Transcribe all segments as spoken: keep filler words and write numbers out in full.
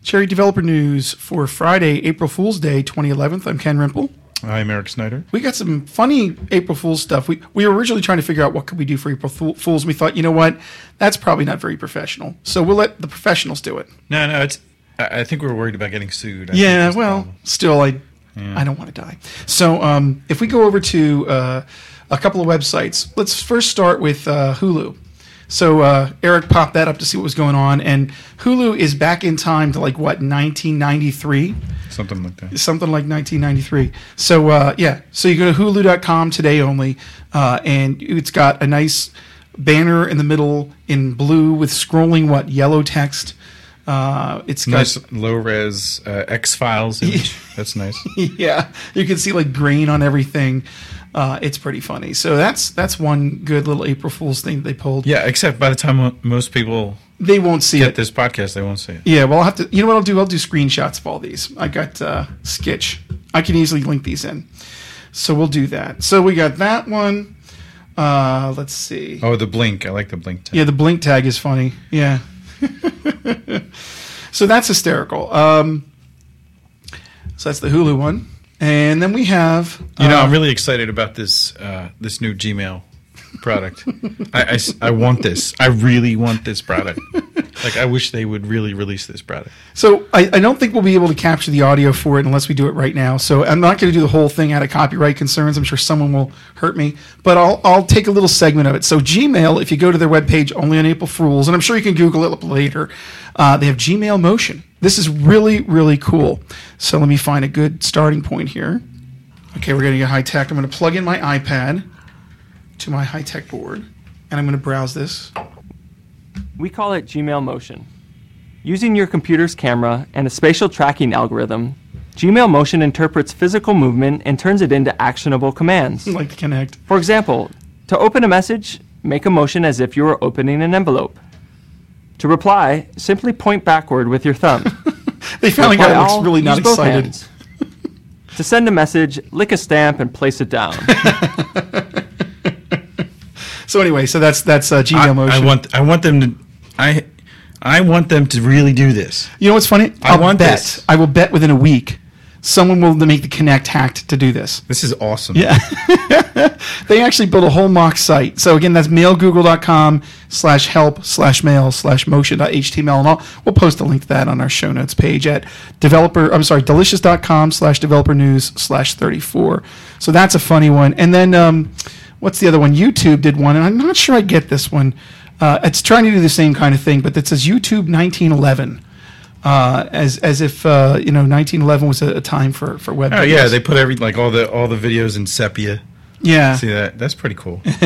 Cherry Developer News for Friday, April Fool's Day, twenty eleven. I'm Ken Rimple. I'm Eric Snyder. We got some funny April Fool's stuff. We we were originally trying to figure out what could we do for April Fools. We thought, you know what, that's probably not very professional. So we'll let the professionals do it. No, no, it's. I think we were worried about getting sued. I yeah, well, still, I yeah. I don't want to die. So um, if we go over to uh, a couple of websites, let's first start with uh, Hulu. So uh, Eric popped that up to see what was going on, and Hulu is back in time to like what nineteen ninety-three, something like that, something like nineteen ninety-three. So uh, yeah, so you go to Hulu dot com today only, uh, and it's got a nice banner in the middle in blue with scrolling what yellow text. Uh, it's got nice low res uh, X Files image. That's nice. Yeah, you can see like grain on everything. Uh, it's pretty funny. So that's that's one good little April Fool's thing they pulled. Yeah, except by the time most people they won't see get it. this podcast, they won't see it. Yeah, well, I'll have to. You know what I'll do? I'll do screenshots of all these. I got uh, Skitch. I can easily link these in. So we'll do that. So we got that one. Uh, let's see. Oh, the blink. I like the blink tag. Yeah, the blink tag is funny. Yeah. So that's hysterical. Um, so that's the Hulu one. And then we have... You know, uh, I'm really excited about this uh, this new Gmail product. I, I, I want this. I really want this product. Like, I wish they would really release this product. So I, I don't think we'll be able to capture the audio for it unless we do it right now. So I'm not going to do the whole thing out of copyright concerns. I'm sure someone will hurt me. But I'll I'll take a little segment of it. So Gmail, if you go to their webpage only on April Fools, and I'm sure you can Google it later, uh, they have Gmail Motion. This is really, really cool. So let me find a good starting point here. Okay, we're going to get high tech. I'm going to plug in my iPad to my high tech board, and I'm going to browse this. We call it Gmail Motion. Using your computer's camera and a spatial tracking algorithm, Gmail Motion interprets physical movement and turns it into actionable commands. Like to connect. For example, to open a message, make a motion as if you were opening an envelope. To reply, simply point backward with your thumb. They finally got it looks really not excited. To send a message, lick a stamp and place it down. So anyway, so that's that's uh, Gmail I, Motion. I want I want them to I I want them to really do this. You know what's funny? I I'll want bet. this. I will bet within a week someone will make the Connect hacked to do this. This is awesome. Yeah. They actually built a whole mock site. So again, that's mailgoogle.com slash help slash mail slash motion dot html. And I'll, we'll post a link to that on our show notes page at developer, I'm sorry, delicious.com slash developer news slash 34. So that's a funny one. And then, um, what's the other one? YouTube did one, and I'm not sure I get this one. Uh, it's trying to do the same kind of thing, but it says YouTube nineteen eleven. Uh, as as if uh, you know nineteen eleven was a, a time for, for web. Oh videos. yeah, they put every like all the all the videos in sepia. Yeah, see that? That's pretty cool. Not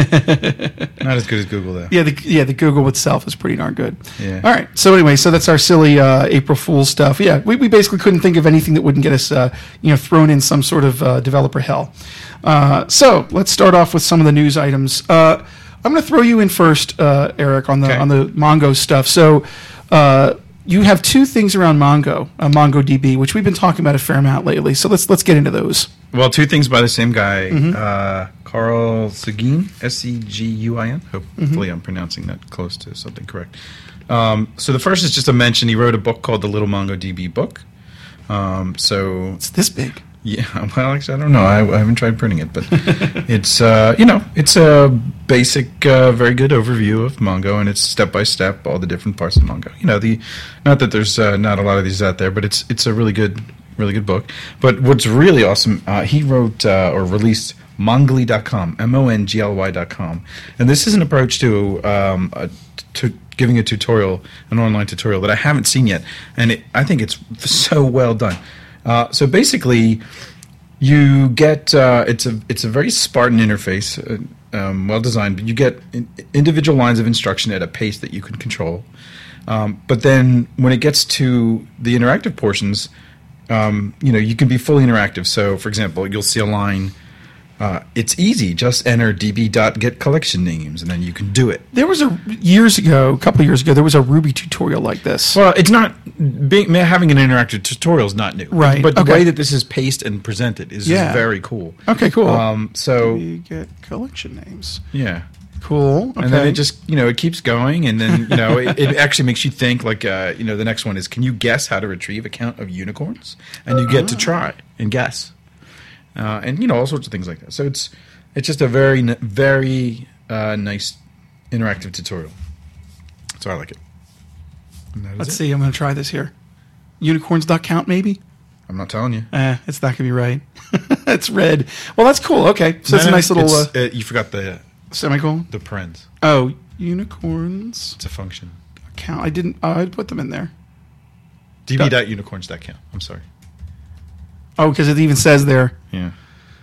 as good as Google though. Yeah, the yeah the Google itself is pretty darn good. Yeah. All right. So anyway, so that's our silly uh, April Fool's stuff. Yeah, we, we basically couldn't think of anything that wouldn't get us uh, you know thrown in some sort of uh, developer hell. Uh, so let's start off with some of the news items. Uh, I'm going to throw you in first, uh, Eric, on the okay. on the Mongo stuff. So. Uh, You have two things around Mongo, uh, MongoDB, which we've been talking about a fair amount lately. So let's let's get into those. Well, two things by the same guy, Mm-hmm. uh, Carl Seguin, S E G U I N. Hopefully, Mm-hmm. I'm pronouncing that close to something correct. Um, so the first is just a mention. He wrote a book called The Little MongoDB Book. Um, so It's this big. yeah, well, actually, I don't know. I, I haven't tried printing it, but it's uh, you know, it's a basic, uh, very good overview of Mongo, and it's step by step all the different parts of Mongo. You know, the not that there's uh, not a lot of these out there, but it's it's a really good, really good book. But what's really awesome, uh, he wrote uh, or released Mongly dot com, M O N G L Y dot com, and this is an approach to um, a, to giving a tutorial, an online tutorial that I haven't seen yet, and it, I think it's so well done. Uh, so basically, you get uh, it's a it's a very Spartan interface, uh, um, well designed. But you get in, individual lines of instruction at a pace that you can control. Um, but then when it gets to the interactive portions, um, you know you can be fully interactive. So, for example, you'll see a line. Uh, it's easy. Just enter db.get collection names, and then you can do it. There was a years ago, a couple of years ago, there was a Ruby tutorial like this. Well, it's not being, having an interactive tutorial is not new, Right, But the okay. way that this is paced and presented is Yeah. very cool. Okay, cool. Um, so We get collection names. yeah, Cool. Okay. And then it just, you know, it keeps going, and then, you know, it, it actually makes you think, like, uh, you know, the next one is, can you guess how to retrieve a count of unicorns? And you get to try and guess. Uh, and, you know, all sorts of things like that. So it's it's just a very, very uh, nice interactive tutorial. So I like it. Let's it. see. I'm going to try this here. Unicorns dot count, maybe? I'm not telling you. Eh, it's not going to be right. It's red. Well, that's cool. Okay. So No, it's a no, nice little it's, uh, uh, you forgot the semicolon. the parens. Oh, unicorns It's a function. count. I didn't. Oh, I put them in there. db.unicorns.count. I'm sorry. Oh, because it even says there. Yeah.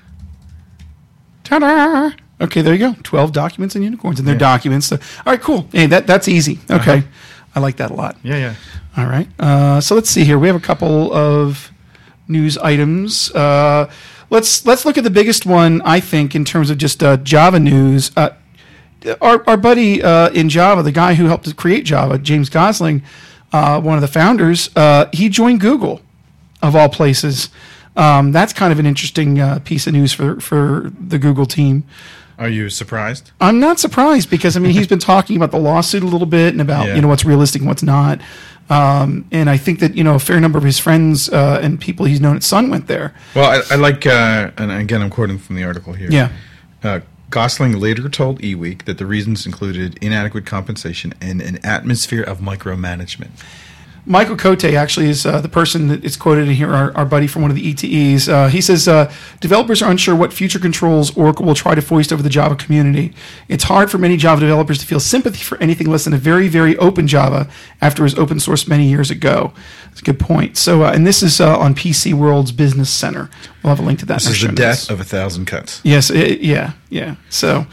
Ta-da! Okay, there you go. Twelve documents and unicorns, and they're Yeah. documents. So, all right, cool. Hey, that that's easy. Okay, Uh-huh. I like that a lot. Yeah, yeah. All right. Uh, so let's see here. We have a couple of news items. Uh, let's let's look at the biggest one, I think, in terms of just uh, Java news. Uh, our our buddy uh, in Java, the guy who helped to create Java, James Gosling, uh, one of the founders, uh, he joined Google, of all places. Um, that's kind of an interesting uh, piece of news for for the Google team. Are you surprised? I'm not surprised because I mean he's been talking about the lawsuit a little bit and about Yeah. you know what's realistic and what's not, um, and I think that you know a fair number of his friends uh, and people he's known at Sun went there. Well, I, I like, uh, and again, I'm quoting from the article here. Yeah. Uh, Gosling later told eWeek that the reasons included inadequate compensation and an atmosphere of micromanagement. Michael Cote actually is uh, the person that is quoted in here, our, our buddy from one of the E T Es. Uh, he says, uh, developers are unsure what future controls Oracle will try to foist over the Java community. It's hard for many Java developers to feel sympathy for anything less than a very, very open Java after it was open sourced many years ago. That's a good point. So, uh, and this is uh, on P C World's Business Center. We'll have a link to that. This in our is the show death notes. of a thousand cuts. Yes, it, yeah, yeah. So,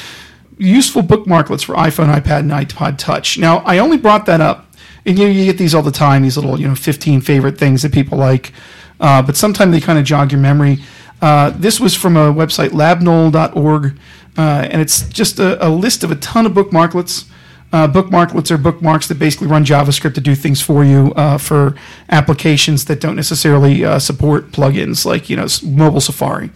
useful bookmarklets for iPhone, iPad, and iPod Touch. Now, I only brought that up. And you, you get these all the time, these little, you know, fifteen favorite things that people like. Uh, but sometimes they kind of jog your memory. Uh, this was from a website, labnol dot org. Uh, and it's just a, a list of a ton of bookmarklets. Uh, bookmarklets are bookmarks that basically run JavaScript to do things for you uh, for applications that don't necessarily uh, support plugins like, you know, s- mobile Safari.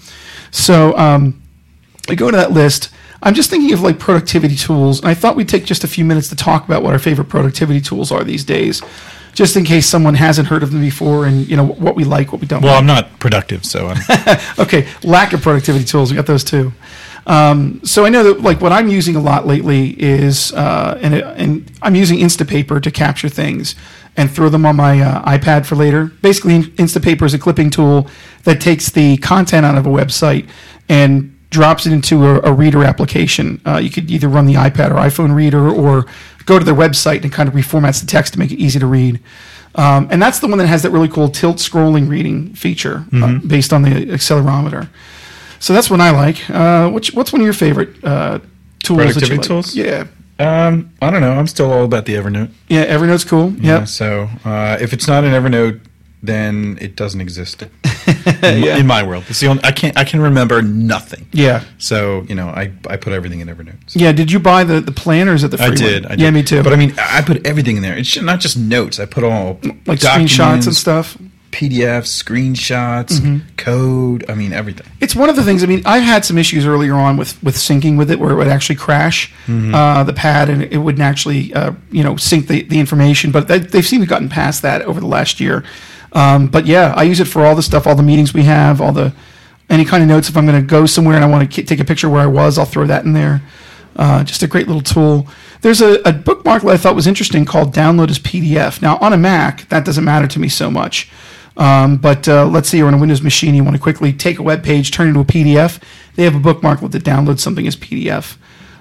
So um, I go to that list. I'm just thinking of like productivity tools, and I thought we'd take just a few minutes to talk about what our favorite productivity tools are these days, just in case someone hasn't heard of them before, and you know what we like, what we don't. Well, like. I'm not productive, so I'm. Okay, lack of productivity tools. We got those too. Um, so I know that like what I'm using a lot lately is, uh, and, it, and I'm using Instapaper to capture things and throw them on my uh, iPad for later. Basically, Instapaper is a clipping tool that takes the content out of a website and drops it into a, a reader application. Uh, you could either run the iPad or iPhone reader or go to their website and kind of reformats the text to make it easy to read. Um, and that's the one that has that really cool tilt scrolling reading feature uh, Mm-hmm. based on the accelerometer. So that's what I like. Uh, which, what's one of your favorite uh, tools? that you Productivity like? tools? Yeah. Um, I don't know. I'm still all about the Evernote. Yeah, Evernote's cool. Yeah. Yep. So uh, if it's not an Evernote, then it doesn't exist in, Yeah. in my world. It's the only I can't I can remember nothing. Yeah. So you know I, I put everything in Evernote. So Yeah, did you buy the, the plan or is it the free I one? did. I did. Yeah, me too. But I mean, I put everything in there. It's not just notes. I put all like documents, screenshots and stuff. P D Fs, screenshots, Mm-hmm. code. I mean, everything. It's one of the things. I mean, I had some issues earlier on with, with syncing with it, where it would actually crash Mm-hmm. uh, the pad, and it wouldn't actually, uh, you know, sync the, the information. But they, they've seemed to have gotten past that over the last year. Um, but yeah, I use it for all the stuff, all the meetings we have, all the any kind of notes. If I'm going to go somewhere and I want to k- take a picture where I was, I'll throw that in there. Uh, just a great little tool. There's a, a bookmark that I thought was interesting called Download as P D F. Now on a Mac, that doesn't matter to me so much. Um, but uh, let's say you're on a Windows machine, you want to quickly take a web page, turn it into a P D F. They have a bookmarklet that downloads something as P D F.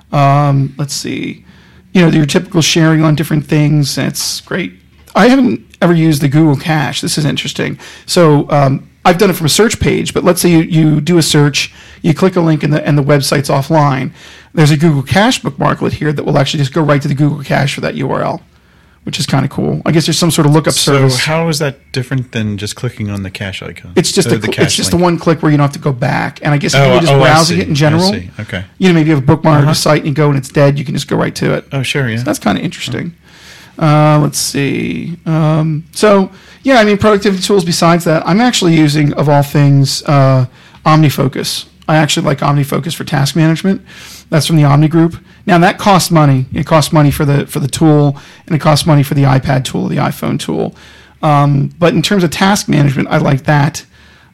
Um, let's see, you know, your typical sharing on different things. That's great. I haven't ever used the Google Cache. This is interesting. So um, I've done it from a search page, but let's say you, you do a search, you click a link and the, and the website's offline. There's a Google Cache bookmarklet here that will actually just go right to the Google Cache for that U R L, which is kind of cool. I guess there's some sort of lookup So service. how is that different than just clicking on the cache icon? It's just Uh, a the cl- cache it's just a link? one click where you don't have to go back. And I guess if Oh, you're just oh, I browsing see. it in general, I see. Okay. you know, maybe you have a bookmark Uh-huh. a site and you go and it's dead, you can just go right to it. Oh, sure, yeah. So that's kind of interesting. Uh, let's see. Um, so yeah, I mean, productivity tools. Besides that, I'm actually using, of all things, uh, OmniFocus. I actually like OmniFocus for task management. That's from the Omni Group, Now that costs money. It costs money for the for the tool, and it costs money for the iPad tool, the iPhone tool. Um, but in terms of task management, I like that.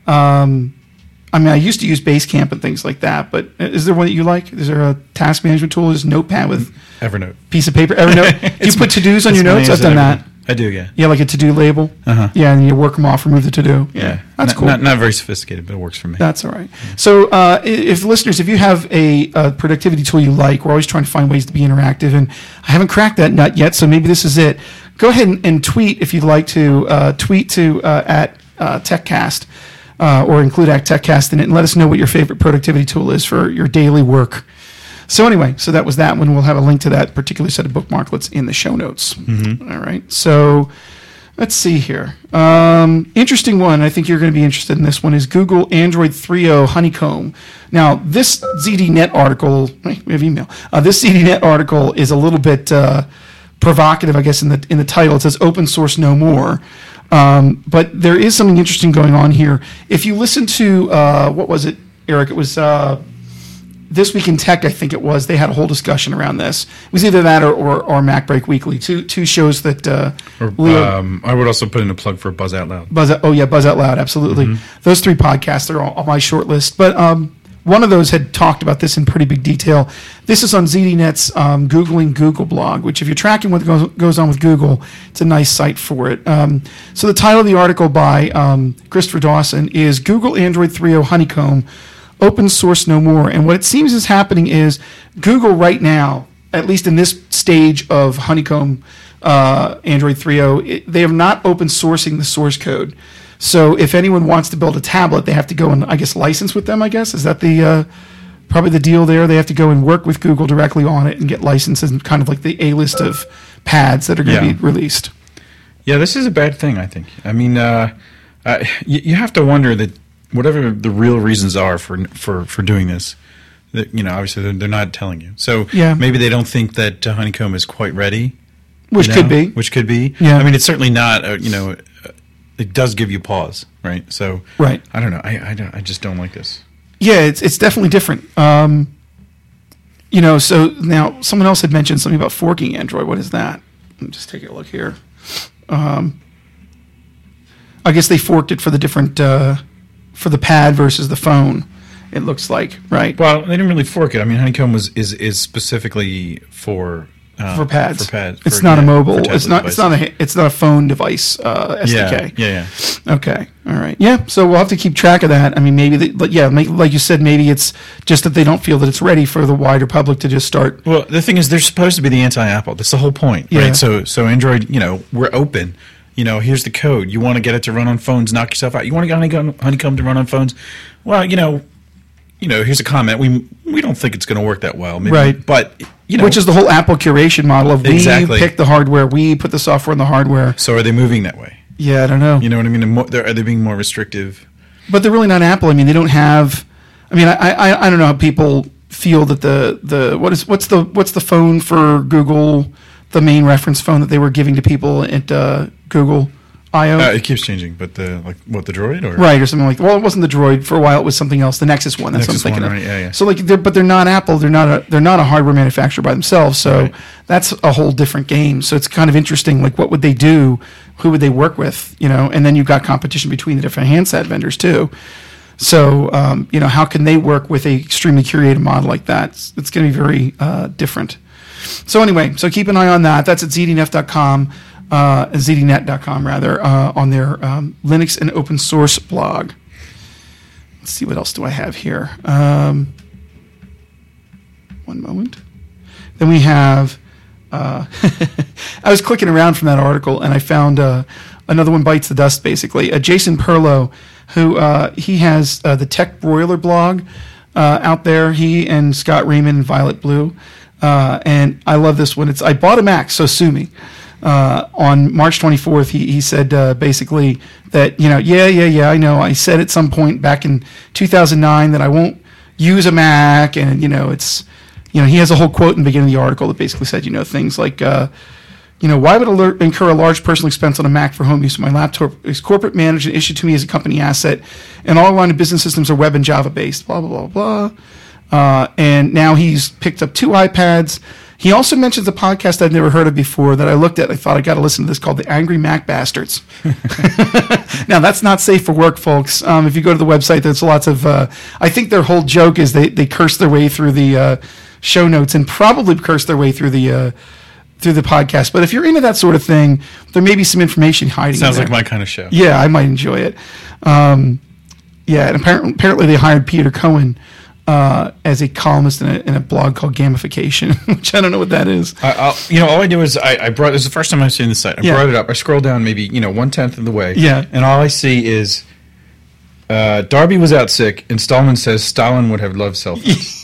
Um, I mean, I used to use Basecamp and things like that, but is there one that you like? Is there a task management tool? Is Notepad with Evernote piece of paper? Evernote. Do you put to-dos on your notes? I've done that. I do, yeah. Yeah, like a to-do label. Uh-huh. Yeah, and you work them off, remove the to-do. Yeah, Yeah. that's not, cool. Not, not very sophisticated, but it works for me. That's all right. So, uh, i- if listeners, if you have a, a productivity tool you like, we're always trying to find ways to be interactive, and I haven't cracked that nut yet, so maybe this is it. Go ahead and, and tweet if you'd like to. Uh, tweet to uh, at uh, TechCast uh, or include at TechCast in it, and let us know what your favorite productivity tool is for your daily work. So anyway, so that was that one. We'll have a link to that particular set of bookmarklets in the show notes. Mm-hmm. All right. So. Let's see here. Um, interesting one. I think you're going to be interested in this one. Is Google Android three point oh Honeycomb. Now, this Z D Net article. We have email. Uh, this Z D Net article is a little bit uh, provocative, I guess. In the in the title, it says "Open Source No More," um, but there is something interesting going on here. If you listen to uh, what was it, Eric? It was. Uh, This Week in Tech, I think it was. They had a whole discussion around this. It was either that or, or, or Mac Break Weekly, two two shows that uh, Or, Leo um, I would also put in a plug for Buzz Out Loud. Buzz. Oh yeah, Buzz Out Loud, absolutely. Those three podcasts are all on my short list. But um, one of those had talked about this in pretty big detail. This is on Z D Net's um, Googling Google blog, which if you're tracking what goes, goes on with Google, it's a nice site for it. Um, so the title of the article by um, Christopher Dawson is Google Android three point oh Honeycomb. Open source no more. And what it seems is happening is Google right now, at least in this stage of Honeycomb uh, Android three point oh, it, they are not open sourcing the source code. So if anyone wants to build a tablet, they have to go and, I guess, license with them, I guess. Is that the uh, probably the deal there? They have to go and work with Google directly on it and get licenses and kind of like the A-list of pads that are going to Yeah. be released. Yeah, this is a bad thing, I think. I mean, uh, uh, you, you have to wonder that whatever the real reasons are for for, for doing this, that, you know, obviously they're, they're not telling you. So Yeah. maybe they don't think that uh, Honeycomb is quite ready. Which you could know, be. Which could be. Yeah. I mean, it's certainly not, uh, you know, uh, it does give you pause, right? So Right. I don't know. I, I, don't, I just don't like this. Yeah, it's it's definitely different. Um, you know, so now someone else had mentioned something about forking Android. What is that? Let me just take a look here. Um, I guess they forked it for the different uh, for the pad versus the phone. It looks like, right? Well, they didn't really fork it. I mean, Honeycomb was is is specifically for uh, For pads. For pads. It's for, not a yeah, mobile. for It's tablet not. It's devices. not a. It's not a phone device uh, S D K. Yeah, yeah, yeah. Okay. All right. Yeah. So we'll have to keep track of that. I mean, maybe, they, but yeah, make, like you said, maybe it's just that they don't feel that it's ready for the wider public to just start. Well, the thing is, they're supposed to be the anti-Apple. That's the whole point, Yeah. right? So, so Android, you know, we're open. You know, here's the code. You want to get it to run on phones? Knock yourself out. You want to get Honeycomb, Honeycomb to run on phones? Well, you know, you know. Here's a comment. We we don't think it's going to work that well, maybe, Right. But you know, Which is the whole Apple curation model of we Exactly. pick the hardware, we put the software in the hardware. so are they moving that way? Yeah, I don't know. You know what I mean? And more, they're, are they being more restrictive? But they're really not Apple. I mean, they don't have. I mean, I, I I don't know how people feel that the the what is what's the what's the phone for Google, the main reference phone that they were giving to people at uh, Google I O. Uh, it keeps changing, but the like what the Droid or Right, or something like that. Well, it wasn't the Droid for a while. It was something else. The Nexus one. That's Nexus what I'm thinking one, of. right, yeah, yeah. So like, they're, but they're not Apple. They're not a they're not a hardware manufacturer by themselves. So Right. that's a whole different game. So it's kind of interesting. Like, what would they do? Who would they work with? You know, and then you've got competition between the different handset vendors too. So um, you know, how can they work with a extremely curated model like that? It's, it's going to be very uh, different. So anyway, so keep an eye on that. That's at z d n f dot com. Uh, z d net dot com rather, uh, on their um, Linux and open source blog. Let's see, what else do I have here? Um, one moment. Then we have, uh, I was clicking around from that article and I found uh, another one bites the dust basically. Uh, Jason Perlow, who uh, he has uh, the Tech Broiler blog uh, out there. He and Scott Raymond and Violet Blue. Uh, and I love this one. It's I bought a Mac, so sue me. Uh, on March twenty-fourth, he, he said uh, basically that, you know, yeah, yeah, yeah, I know. I said at some point back in two thousand nine that I won't use a Mac. And, you know, it's, you know, he has a whole quote in the beginning of the article that basically said, you know, things like, uh, you know, why would alert incur a large personal expense on a Mac for home use? My laptop is corporate managed and issued to me as a company asset, and all line of business systems are web and Java based, blah, blah, blah, blah. Uh, and now he's picked up two iPads. He also mentions a podcast I've never heard of before that I looked at. I thought I got to listen to this, called the Angry Mac Bastards. Now, that's not safe for work, folks. Um, if you go to the website, there's lots of. Uh, I think their whole joke is they they curse their way through the uh, show notes and probably curse their way through the. Uh, through the podcast. But if you're into that sort of thing, there may be some information hiding Sounds in like there. my kind of show. Yeah, I might enjoy it. Um, yeah, and apparently, apparently they hired Peter Cohen uh, as a columnist in a, in a blog called Gamification, which I don't know what that is. I, I'll, you know, all I do is I, I brought. This is the first time I've seen the site. I Yeah. brought it up. I scroll down maybe you know one tenth of the way. Yeah. And all I see is uh, Darby was out sick, and Stallman says Stalin would have loved cell phones.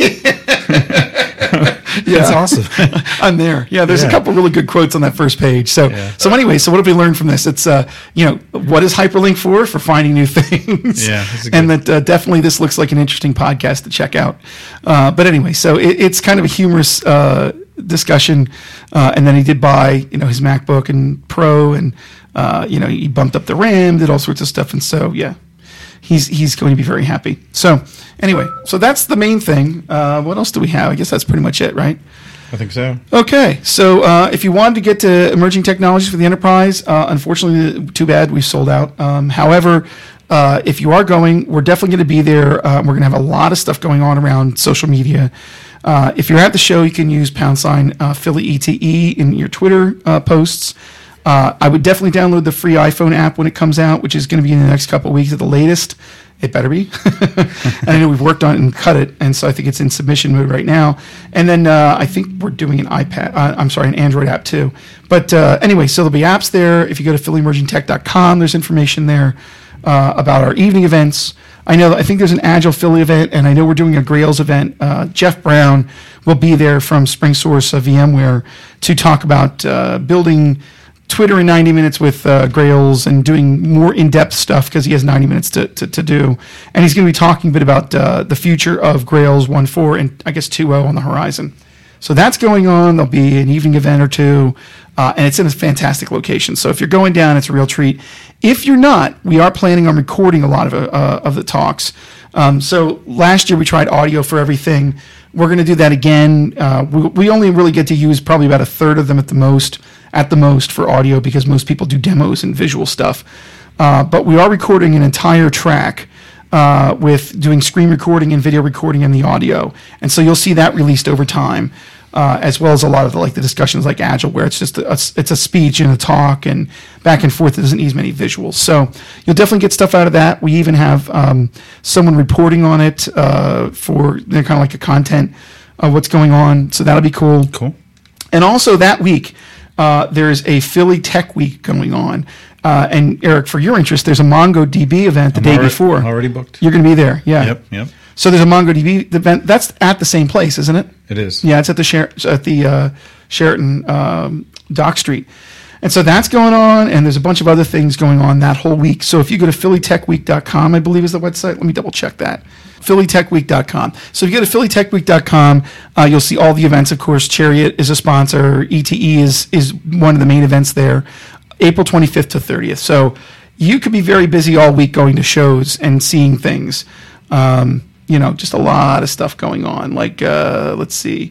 Yeah. That's awesome. I'm there. Yeah, there's Yeah. a couple really good quotes on that first page. So, Yeah. so anyway, so what have we learned from this? It's, uh, you know, what is Hyperlink for? For finding new things. Yeah, that's a and good- that uh, definitely this looks like an interesting podcast to check out. Uh, but anyway, so it, it's kind of a humorous uh, discussion. Uh, and then he did buy, you know, his MacBook and Pro, and uh, you know, he bumped up the RAM, did all sorts of stuff, and so yeah. He's he's going to be very happy. So anyway, so that's the main thing. Uh, what else do we have? I guess that's pretty much it, right? I think so. Okay, so uh, if you wanted to get to emerging technologies for the enterprise, uh, unfortunately, too bad, we've sold out. Um, however, uh, if you are going, we're definitely going to be there. Uh, we're going to have a lot of stuff going on around social media. Uh, if you're at the show, you can use pound sign uh, Philly E T E in your Twitter uh, posts. Uh, I would definitely download the free iPhone app when it comes out, which is going to be in the next couple of weeks at the latest. It better be. And I know we've worked on it and cut it, and so I think it's in submission mode right now. And then uh, I think we're doing an iPad, uh, I'm sorry, an Android app too. But uh, anyway, so there'll be apps there. If you go to philly emerging tech dot com, there's information there uh, about our evening events. I know, I think there's an Agile Philly event, and I know we're doing a Grails event. Uh, Jeff Brown will be there from SpringSource uh, VMware to talk about uh, building Twitter in ninety minutes with uh, Grails and doing more in-depth stuff because he has ninety minutes to, to, to do. And he's going to be talking a bit about uh, the future of Grails one point four and I guess two point oh on the horizon. So that's going on. There'll be an evening event or two, uh, and it's in a fantastic location. So if you're going down, it's a real treat. If you're not, we are planning on recording a lot of, uh, of the talks. Um, so last year we tried audio for everything. We're going to do that again. Uh, we, we only really get to use probably about a third of them at the most, at the most for audio because most people do demos and visual stuff. Uh, but we are recording an entire track uh, with doing screen recording and video recording and the audio. And so you'll see that released over time, uh, as well as a lot of the, like the discussions like Agile, where it's just a, it's a speech and a talk and back and forth. It doesn't need many visuals. So you'll definitely get stuff out of that. We even have um, someone reporting on it uh, for they're kind of like a content of what's going on. So that'll be cool. Cool. And also that week, uh, there's a Philly Tech Week going on. Uh, and Eric, for your interest, there's a MongoDB event the I'm day already, before. Already booked. You're going to be there, yeah. Yep. Yep. So there's a MongoDB event. That's at the same place, isn't it? It is. Yeah, it's at the Sher- at the uh, Sheraton um, Dock Street. And so that's going on, and there's a bunch of other things going on that whole week. So if you go to philly tech week dot com, I believe is the website. Let me double check that. philly tech week dot com. So if you go to philly tech week dot com, uh, you'll see all the events. Of course, Chariot is a sponsor. E T E is is one of the main events there. April twenty-fifth to thirtieth. So you could be very busy all week going to shows and seeing things. Um, you know, just a lot of stuff going on. Like, uh, let's see.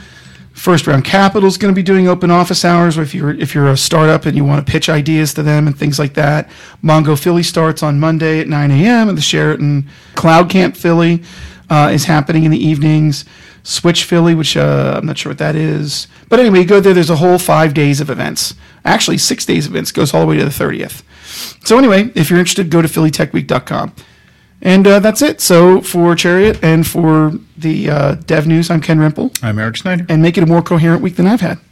First Round Capital is going to be doing open office hours, or if you're if you're a startup and you want to pitch ideas to them and things like that. Mongo Philly starts on Monday at nine a.m. at the Sheraton. Cloud Camp Philly uh, is happening in the evenings. Switch Philly, which uh, I'm not sure what that is. But anyway, you go there, there's a whole five days of events. Actually, six days of events. Goes all the way to the thirtieth. So anyway, if you're interested, go to philly tech week dot com. And uh, that's it. So for Chariot and for the uh, Dev News, I'm Ken Rimple. I'm Eric Snyder. And make it a more coherent week than I've had.